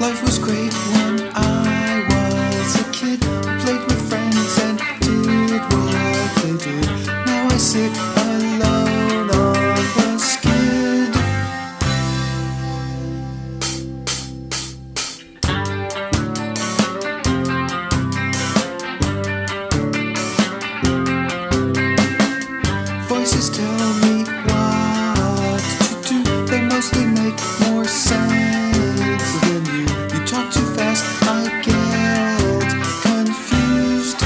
Life was great when I was a kid. I played with friends and did what they did. Now I sit alone on the skid. Voices tell me what to do. They mostly make more sense than you. You talk too fast, I get confused.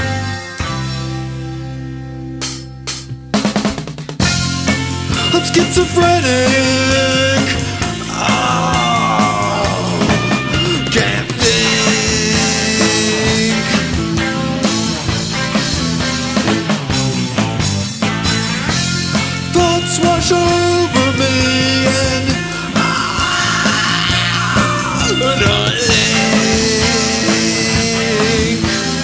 I'm schizophrenic. Oh, can't think. Thoughts wash over me and don't think.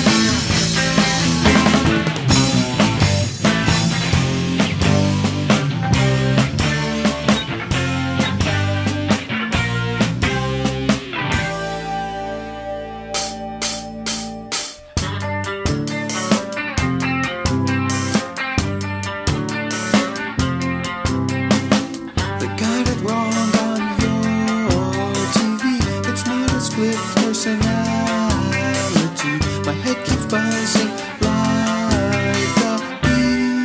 They got it wrong on your TV. It's not a split personality. My head keeps buzzing like a bee.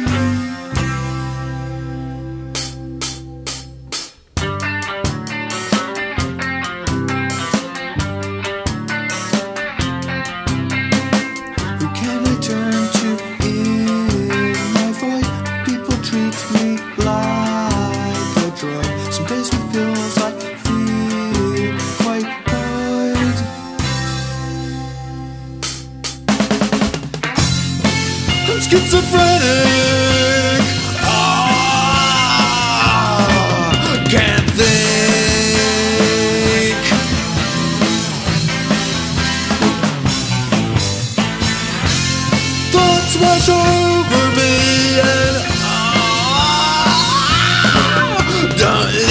Who can I turn to in my void? People treat me like a drug. Some days with pills I feel quite good. I'm schizophrenic. Ah, can't think. Thoughts wash over me and don't think.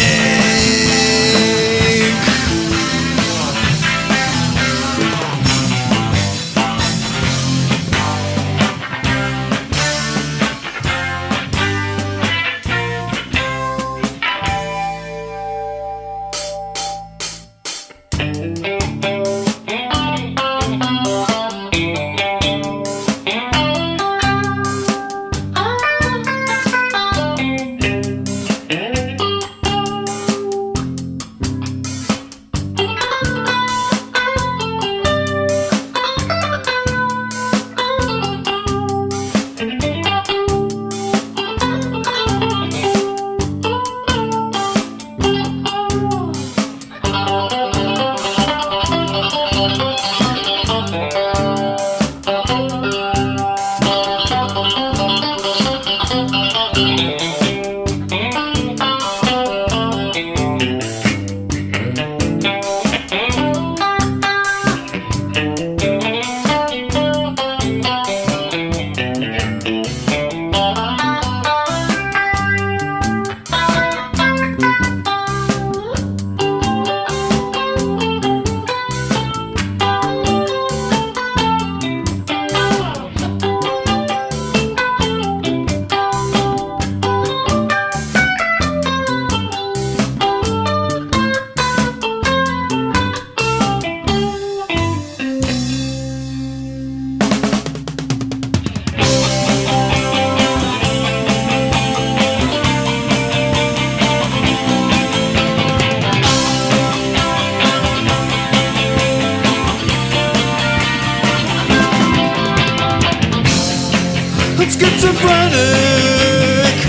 I'm schizophrenic.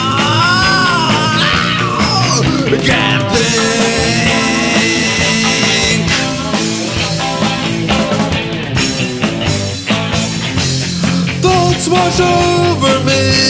Oh, can't think. Thoughts wash over me.